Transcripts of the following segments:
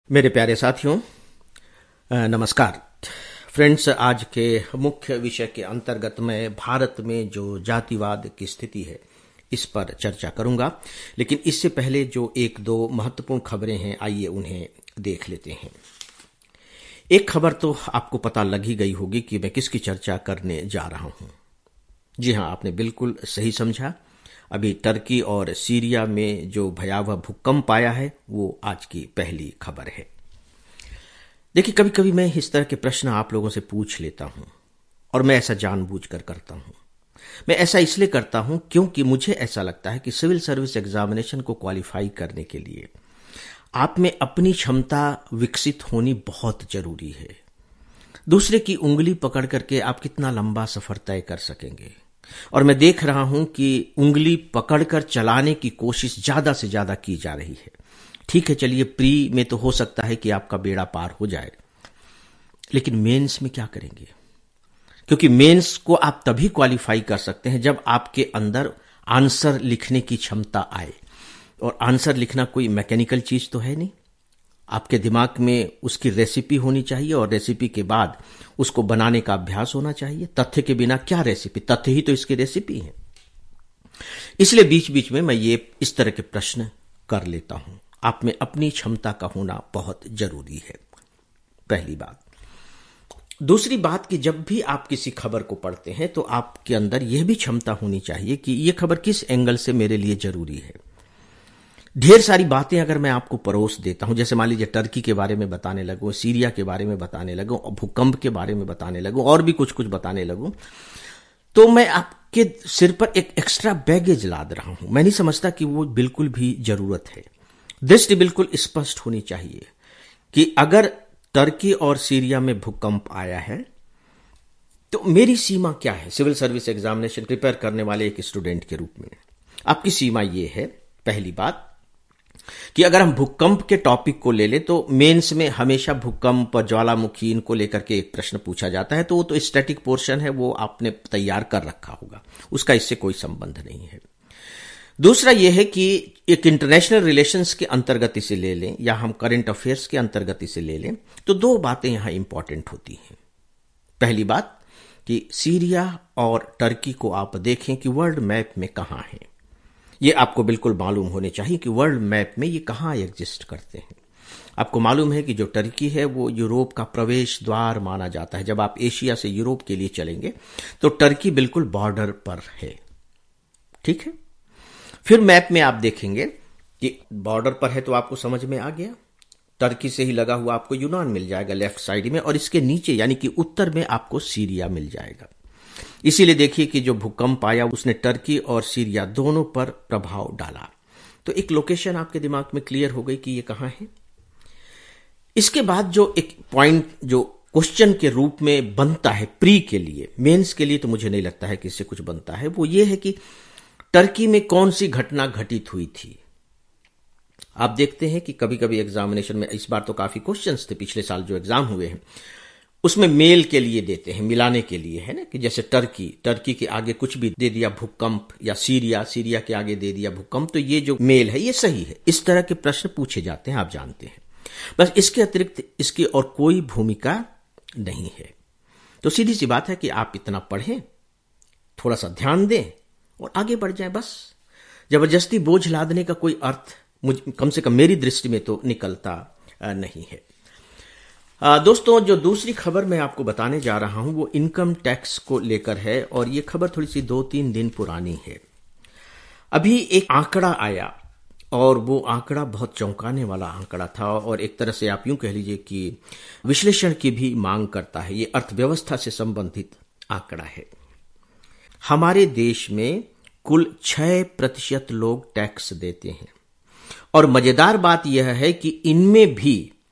मेरे प्यारे साथियों, नमस्कार। फ्रेंड्स, आज के मुख्य विषय के अंतर्गत मैं भारत में जो जातिवाद की स्थिति है इस पर चर्चा करूंगा, लेकिन इससे पहले जो एक दो महत्वपूर्ण खबरें हैं, आइए उन्हें देख लेते हैं। एक खबर तो आपको पता लग ही गई होगी कि मैं किसकी चर्चा करने जा रहा हूं। जी हां, आपने बिल्कुल सही समझा। अभी टर्की और सीरिया में जो भयावह भूकंप आया है वो आज की पहली खबर है। देखिए, कभी कभी मैं इस तरह के प्रश्न आप लोगों से पूछ लेता हूं, और मैं ऐसा जानबूझकर करता हूं। मैं ऐसा इसलिए करता हूं क्योंकि मुझे ऐसा लगता है कि सिविल सर्विस एग्जामिनेशन को क्वालिफाई करने के लिए आप में अपनी क्षमता विकसित होनी बहुत जरूरी है। दूसरे की उंगली पकड़ करके आप कितना लंबा सफर तय कर सकेंगे, और मैं देख रहा हूं कि उंगली पकड़कर चलाने की कोशिश ज्यादा से ज्यादा की जा रही है। ठीक है, चलिए, प्री में तो हो सकता है कि आपका बेड़ा पार हो जाए, लेकिन मेंस में क्या करेंगे? क्योंकि मेंस को आप तभी क्वालिफाई कर सकते हैं जब आपके अंदर आंसर लिखने की क्षमता आए, और आंसर लिखना कोई मैकेनिकल चीज तो है नहीं। आपके दिमाग में उसकी रेसिपी होनी चाहिए, और रेसिपी के बाद उसको बनाने का अभ्यास होना चाहिए। तथ्य के बिना क्या रेसिपी? तथ्य ही तो इसकी रेसिपी है। इसलिए बीच बीच में मैं ये इस तरह के प्रश्न कर लेता हूं। आप में अपनी क्षमता का होना बहुत जरूरी है, पहली बात। दूसरी बात कि जब भी आप किसी खबर को पढ़ते हैं तो आपके अंदर यह भी क्षमता होनी चाहिए कि यह खबर किस एंगल से मेरे लिए जरूरी है। ढेर सारी बातें अगर मैं आपको परोस देता हूं, जैसे मान लीजिए टर्की के बारे में बताने लगूं, सीरिया के बारे में बताने लगूं, भूकंप के बारे में बताने लगूं, और भी कुछ कुछ बताने लगूं, तो मैं आपके सिर पर एक एक्स्ट्रा बैगेज लाद रहा हूं। मैं नहीं समझता कि वो बिल्कुल भी जरूरत है। दृष्टि बिल्कुल स्पष्ट होनी चाहिए कि अगर टर्की और सीरिया में भूकंप आया है तो मेरी सीमा क्या है सिविल सर्विस एग्जामिनेशन प्रिपेयर करने वाले एक स्टूडेंट के रूप में। आपकी सीमा यह है, पहली बात, कि अगर हम भूकंप के टॉपिक को ले लें तो मेंस में हमेशा भूकंप और ज्वालामुखी इनको लेकर के एक प्रश्न पूछा जाता है, तो वो तो स्टैटिक पोर्शन है, वो आपने तैयार कर रखा होगा, उसका इससे कोई संबंध नहीं है। दूसरा यह है कि एक इंटरनेशनल रिलेशंस के अंतर्गत इसे ले लें या हम करंट अफेयर्स के अंतर्गत इसे ले लें, तो दो बातें यहां इंपॉर्टेंट होती हैं। पहली बात कि सीरिया और टर्की को आप देखें कि वर्ल्ड मैप में कहां है। यह आपको बिल्कुल मालूम होने चाहिए कि वर्ल्ड मैप में ये कहां एग्जिस्ट करते हैं। आपको मालूम है कि जो टर्की है वो यूरोप का प्रवेश द्वार माना जाता है। जब आप एशिया से यूरोप के लिए चलेंगे तो टर्की बिल्कुल बॉर्डर पर है। ठीक है, फिर मैप में आप देखेंगे कि बॉर्डर पर है तो आपको समझ में आ गया। टर्की से ही लगा हुआ आपको यूनान मिल जाएगा लेफ्ट साइड में, और इसके नीचे यानी कि उत्तर में आपको सीरिया मिल जाएगा। इसीलिए देखिए कि जो भूकंप आया उसने टर्की और सीरिया दोनों पर प्रभाव डाला। तो एक लोकेशन आपके दिमाग में क्लियर हो गई कि ये कहां है। इसके बाद जो एक पॉइंट जो क्वेश्चन के रूप में बनता है प्री के लिए, मेंस के लिए तो मुझे नहीं लगता है कि इससे कुछ बनता है, वो ये है कि टर्की में कौन सी घटना घटित हुई थी। आप देखते हैं कि कभी कभी एग्जामिनेशन में, इस बार तो काफी क्वेश्चंस थे पिछले साल जो एग्जाम हुए हैं, उसमें मेल के लिए देते हैं, मिलाने के लिए, है ना, कि जैसे टर्की के आगे कुछ भी दे दिया भूकंप, या सीरिया के आगे दे दिया भूकंप, तो ये जो मेल है ये सही है। इस तरह के प्रश्न पूछे जाते हैं, आप जानते हैं। बस इसके अतिरिक्त इसकी और कोई भूमिका नहीं है। तो सीधी सी बात है कि आप इतना पढ़ें, थोड़ा सा ध्यान दें और आगे बढ़ जाए। बस जबरदस्ती बोझ लादने का कोई अर्थ कम से कम मेरी दृष्टि में तो निकलता नहीं है। दोस्तों, जो दूसरी खबर मैं आपको बताने जा रहा हूं वो इनकम टैक्स को लेकर है, और ये खबर थोड़ी सी 2-3 दिन पुरानी है। अभी एक आंकड़ा आया, और वो आंकड़ा बहुत चौंकाने वाला आंकड़ा था, और एक तरह से आप यूं कह लीजिए कि विश्लेषण की भी मांग करता है। ये अर्थव्यवस्था से संबंधित आंकड़ा है। हमारे देश में कुल 6% लोग टैक्स देते हैं, और मजेदार बात यह है कि इनमें भी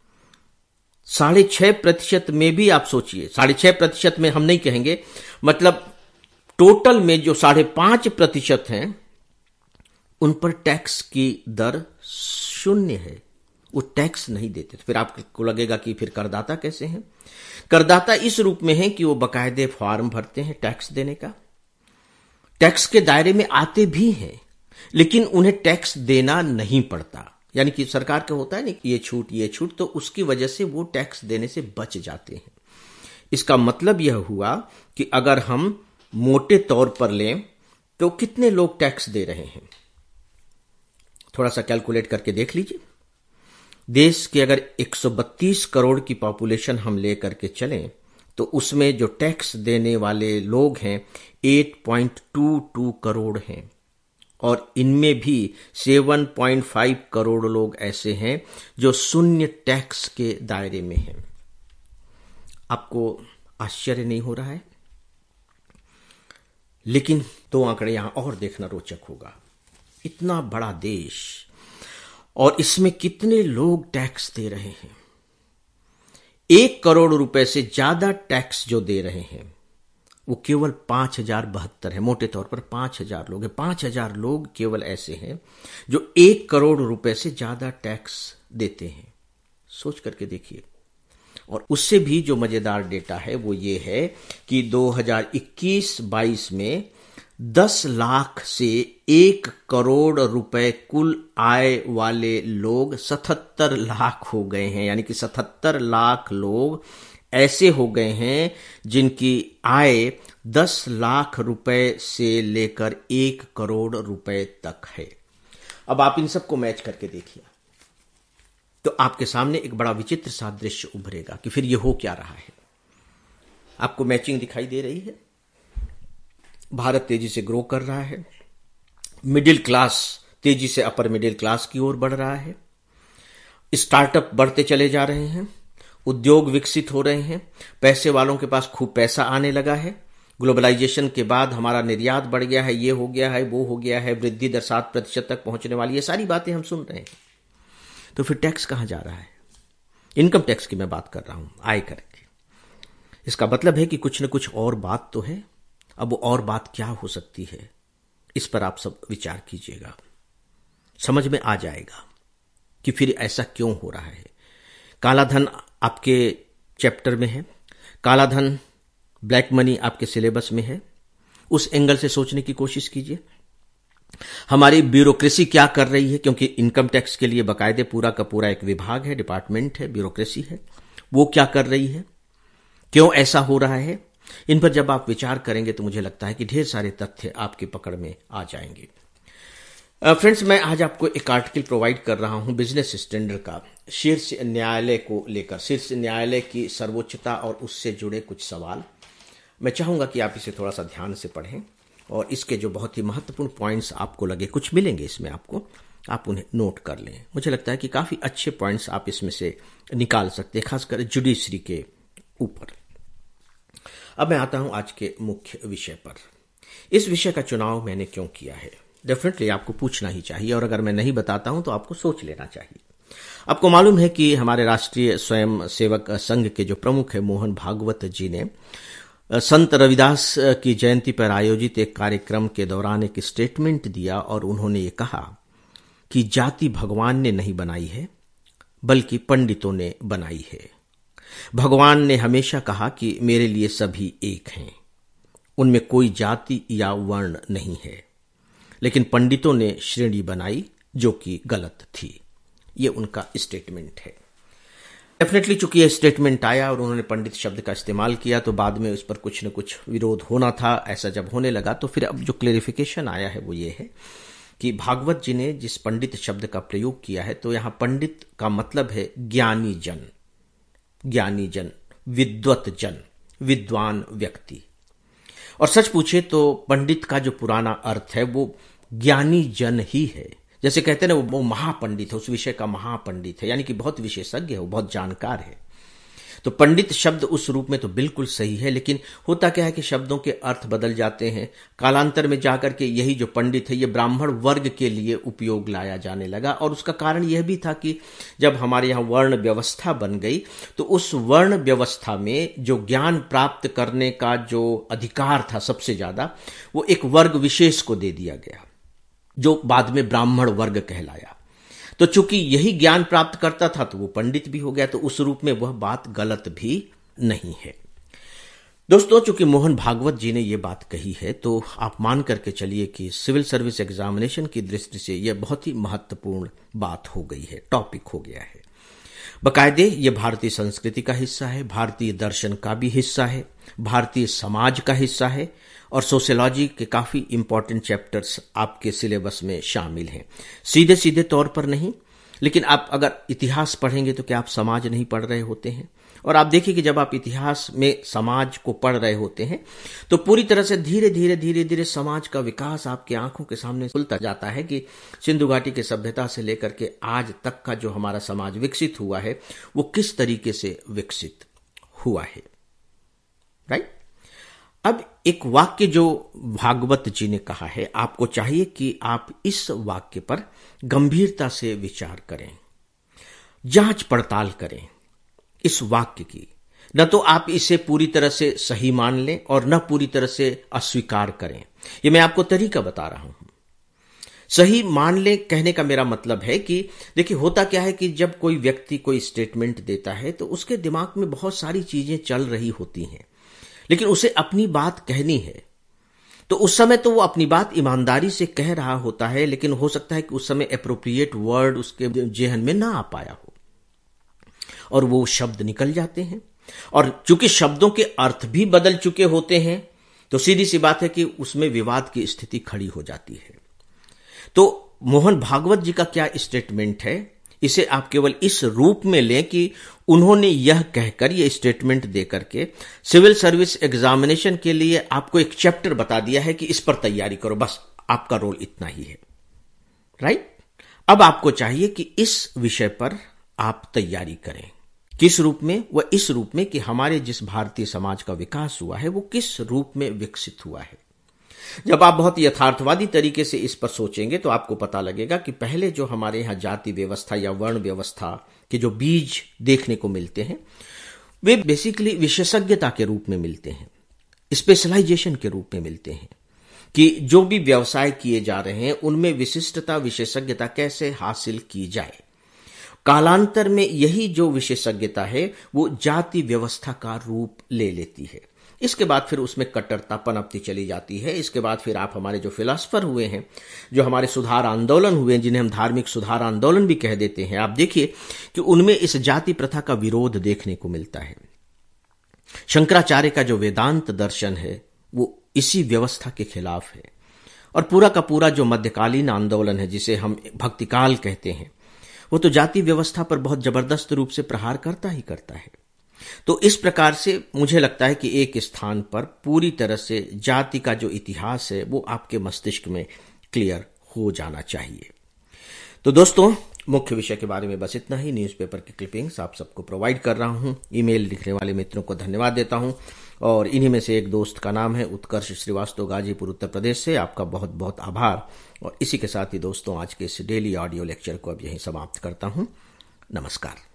6.5% में भी, आप सोचिए, 6.5% में हम नहीं कहेंगे, मतलब टोटल में जो 5.5% हैं उन पर टैक्स की दर 0 है। वो टैक्स नहीं देते। तो फिर आपको लगेगा कि फिर करदाता कैसे हैं? करदाता इस रूप में है कि वो बाकायदे फॉर्म भरते हैं टैक्स देने का, टैक्स के दायरे में आते भी हैं, लेकिन उन्हें टैक्स देना नहीं पड़ता। यानी कि सरकार का होता है नहीं कि ये छूट, तो उसकी वजह से वो टैक्स देने से बच जाते हैं। इसका मतलब यह हुआ कि अगर हम मोटे तौर पर लें तो कितने लोग टैक्स दे रहे हैं, थोड़ा सा कैलकुलेट करके देख लीजिए। देश के अगर 132 करोड़ की पॉपुलेशन हम लेकर के चलें तो उसमें जो टैक्स देने वाले लोग हैं 8.22 करोड़ हैं, और इनमें भी 7.5 करोड़ लोग ऐसे हैं जो शून्य टैक्स के दायरे में हैं। आपको आश्चर्य नहीं हो रहा है? लेकिन दो आंकड़े यहां और देखना रोचक होगा। इतना बड़ा देश और इसमें कितने लोग टैक्स दे रहे हैं। 1 करोड़ रुपए से ज्यादा टैक्स जो दे रहे हैं वो केवल 5072 है। मोटे तौर पर 5000 लोग हैं। 5000 लोग केवल ऐसे हैं जो 1 करोड़ रुपए से ज्यादा टैक्स देते हैं। सोच करके देखिए। और उससे भी जो मजेदार डेटा है वो ये है कि 2021-22 में 10 लाख से 1 करोड़ रुपए कुल आय वाले लोग 77 लाख हो गए हैं। यानी कि 77 लाख लोग ऐसे हो गए हैं जिनकी आय 10 लाख रुपए से लेकर 1 करोड़ रुपए तक है। अब आप इन सबको मैच करके देखिए तो आपके सामने एक बड़ा विचित्र सा दृश्य उभरेगा कि फिर ये हो क्या रहा है। आपको मैचिंग दिखाई दे रही है। भारत तेजी से ग्रो कर रहा है। मिडिल क्लास तेजी से अपर मिडिल क्लास की ओर बढ़ रहा है। स्टार्टअप बढ़ते चले जा रहे हैं। उद्योग विकसित हो रहे हैं। पैसे वालों के पास खूब पैसा आने लगा है। ग्लोबलाइजेशन के बाद हमारा निर्यात बढ़ गया है, ये हो गया है, वो हो गया है, वृद्धि दर 7% तक पहुंचने वाली है। सारी बातें हम सुन रहे हैं। तो फिर टैक्स कहां जा रहा है? इनकम टैक्स की मैं बात कर रहा हूं, आयकर की। इसका मतलब है कि कुछ न कुछ और बात तो है। अब वो और बात क्या हो सकती है, इस पर आप सब विचार कीजिएगा। समझ में आ जाएगा कि फिर ऐसा क्यों हो रहा है। काला धन आपके चैप्टर में है। काला धन, ब्लैक मनी आपके सिलेबस में है। उस एंगल से सोचने की कोशिश कीजिए। हमारी ब्यूरोक्रेसी क्या कर रही है, क्योंकि इनकम टैक्स के लिए बाकायदे पूरा का पूरा एक विभाग है, डिपार्टमेंट है, ब्यूरोक्रेसी है। वो क्या कर रही है, क्यों ऐसा हो रहा है, इन पर जब आप विचार करेंगे तो मुझे लगता है कि ढेर सारे तथ्य आपकी पकड़ में आ जाएंगे। फ्रेंड्स, मैं आज आपको एक आर्टिकल प्रोवाइड कर रहा हूं बिजनेस स्टैंडर्ड का, शीर्ष न्यायालय को लेकर, शीर्ष न्यायालय की सर्वोच्चता और उससे जुड़े कुछ सवाल। मैं चाहूंगा कि आप इसे थोड़ा सा ध्यान से पढ़ें और इसके जो बहुत ही महत्वपूर्ण पॉइंट्स आपको लगे, कुछ मिलेंगे इसमें आपको, आप उन्हें नोट कर लें। मुझे लगता है कि काफी अच्छे पॉइंट्स आप इसमें से निकाल सकते हैं, खासकर जुडिशरी के ऊपर। अब मैं आता हूं आज के मुख्य विषय पर। इस विषय का चुनाव मैंने क्यों किया है, डेफिनेटली आपको पूछना ही चाहिए, और अगर मैं नहीं बताता हूं तो आपको सोच लेना चाहिए। आपको मालूम है कि हमारे राष्ट्रीय स्वयं सेवक संघ के जो प्रमुख है मोहन भागवत जी ने संत रविदास की जयंती पर आयोजित एक कार्यक्रम के दौरान एक स्टेटमेंट दिया, और उन्होंने ये कहा कि जाति भगवान ने नहीं बनाई है बल्कि पंडितों ने बनाई है। भगवान ने हमेशा कहा कि मेरे लिए सभी एक हैं, उनमें कोई जाति या वर्ण नहीं है, लेकिन पंडितों ने श्रेणी बनाई जो कि गलत थी। ये उनका स्टेटमेंट है। डेफिनेटली चूंकि यह स्टेटमेंट आया और उन्होंने पंडित शब्द का इस्तेमाल किया तो बाद में उस पर कुछ न कुछ विरोध होना था। ऐसा जब होने लगा तो फिर अब जो क्लेरिफिकेशन आया है वो ये है कि भागवत जी ने जिस पंडित शब्द का प्रयोग किया है, तो यहां पंडित का मतलब है ज्ञानी जन, ज्ञानी जन, विद्वत जन, विद्वान व्यक्ति। और सच पूछे तो पंडित का जो पुराना अर्थ है वो ज्ञानी जन ही है। जैसे कहते हैं ना, वो महापंडित है, उस विषय का महापंडित है, यानी कि बहुत विशेषज्ञ है, वो बहुत जानकार है। तो पंडित शब्द उस रूप में तो बिल्कुल सही है, लेकिन होता क्या है कि शब्दों के अर्थ बदल जाते हैं। कालांतर में जाकर के यही जो पंडित है ये ब्राह्मण वर्ग के लिए उपयोग लाया जाने लगा, और उसका कारण यह भी था कि जब हमारे यहाँ वर्ण व्यवस्था बन गई तो उस वर्ण व्यवस्था में जो ज्ञान प्राप्त करने का जो अधिकार था सबसे ज्यादा, वो एक वर्ग विशेष को दे दिया गया जो बाद में ब्राह्मण वर्ग कहलाया। तो चूंकि यही ज्ञान प्राप्त करता था तो वो पंडित भी हो गया, तो उस रूप में वह बात गलत भी नहीं है। दोस्तों, चूंकि मोहन भागवत जी ने ये बात कही है तो आप मान करके चलिए कि सिविल सर्विस एग्जामिनेशन की दृष्टि से यह बहुत ही महत्वपूर्ण बात हो गई है, टॉपिक हो गया है। बकायदे ये भारतीय संस्कृति का हिस्सा है, भारतीय दर्शन का भी हिस्सा है, भारतीय समाज का हिस्सा है और सोशियोलॉजी के काफी इंपॉर्टेंट चैप्टर्स आपके सिलेबस में शामिल हैं। सीधे सीधे तौर पर नहीं, लेकिन आप अगर इतिहास पढ़ेंगे तो क्या आप समाज नहीं पढ़ रहे होते हैं? और आप देखिए कि जब आप इतिहास में समाज को पढ़ रहे होते हैं तो पूरी तरह से धीरे धीरे समाज का विकास आपकी आंखों के सामने खुलता जाता है कि सिंधु घाटी की सभ्यता से लेकर के आज तक का जो हमारा समाज विकसित हुआ है वो किस तरीके से विकसित हुआ है। राइट। अब एक वाक्य जो भागवत जी ने कहा है, आपको चाहिए कि आप इस वाक्य पर गंभीरता से विचार करें, जांच पड़ताल करें इस वाक्य की। न तो आप इसे पूरी तरह से सही मान लें और न पूरी तरह से अस्वीकार करें। ये मैं आपको तरीका बता रहा हूं। सही मान लें कहने का मेरा मतलब है कि देखिए, होता क्या है कि जब कोई व्यक्ति कोई स्टेटमेंट देता है तो उसके दिमाग में बहुत सारी चीजें चल रही होती हैं, लेकिन उसे अपनी बात कहनी है तो उस समय तो वो अपनी बात ईमानदारी से कह रहा होता है, लेकिन हो सकता है कि उस समय एप्रोप्रिएट वर्ड उसके जेहन में ना आ पाया हो और वो शब्द निकल जाते हैं। और चूंकि शब्दों के अर्थ भी बदल चुके होते हैं तो सीधी सी बात है कि उसमें विवाद की स्थिति खड़ी हो जाती है। तो मोहन भागवत जी का क्या स्टेटमेंट है, इसे आप केवल इस रूप में लें कि उन्होंने यह कहकर यह स्टेटमेंट देकर के सिविल सर्विस एग्जामिनेशन के लिए आपको एक चैप्टर बता दिया है कि इस पर तैयारी करो, बस आपका रोल इतना ही है। राइट। अब आपको चाहिए कि इस विषय पर आप तैयारी करें। किस रूप में? वह इस रूप में कि हमारे जिस भारतीय समाज का विकास हुआ है वो किस रूप में विकसित हुआ है। जब आप बहुत यथार्थवादी तरीके से इस पर सोचेंगे तो आपको पता लगेगा कि पहले जो हमारे यहां जाति व्यवस्था या वर्ण व्यवस्था के जो बीज देखने को मिलते हैं वे बेसिकली विशेषज्ञता के रूप में मिलते हैं, स्पेशलाइजेशन के रूप में मिलते हैं कि जो भी व्यवसाय किए जा रहे हैं उनमें विशिष्टता विशेषज्ञता कैसे हासिल की जाए। कालांतर में यही जो विशेषज्ञता है वो जाति व्यवस्था का रूप ले लेती है। इसके बाद फिर उसमें कट्टरता पनपती चली जाती है। इसके बाद फिर आप हमारे जो फिलासफर हुए हैं, जो हमारे सुधार आंदोलन हुए हैं, जिन्हें हम धार्मिक सुधार आंदोलन भी कह देते हैं, आप देखिए कि उनमें इस जाति प्रथा का विरोध देखने को मिलता है। शंकराचार्य का जो वेदांत दर्शन है वो इसी व्यवस्था के खिलाफ है और पूरा का पूरा जो मध्यकालीन आंदोलन है जिसे हम भक्तिकाल कहते हैं वो तो जाति व्यवस्था पर बहुत जबरदस्त रूप से प्रहार करता ही करता है। तो इस प्रकार से मुझे लगता है कि एक स्थान पर पूरी तरह से जाति का जो इतिहास है वो आपके मस्तिष्क में क्लियर हो जाना चाहिए। तो दोस्तों, मुख्य विषय के बारे में बस इतना ही। न्यूज़पेपर की क्लिपिंग्स आप सबको प्रोवाइड कर रहा हूं। ईमेल लिखने वाले मित्रों को धन्यवाद देता हूं और इन्हीं में से एक दोस्त का नाम है उत्कर्ष श्रीवास्तव, गाजीपुर उत्तर प्रदेश से। आपका बहुत बहुत आभार। और इसी के साथ ही दोस्तों, आज के इस डेली ऑडियो लेक्चर को अब यहीं समाप्त करता हूं। नमस्कार।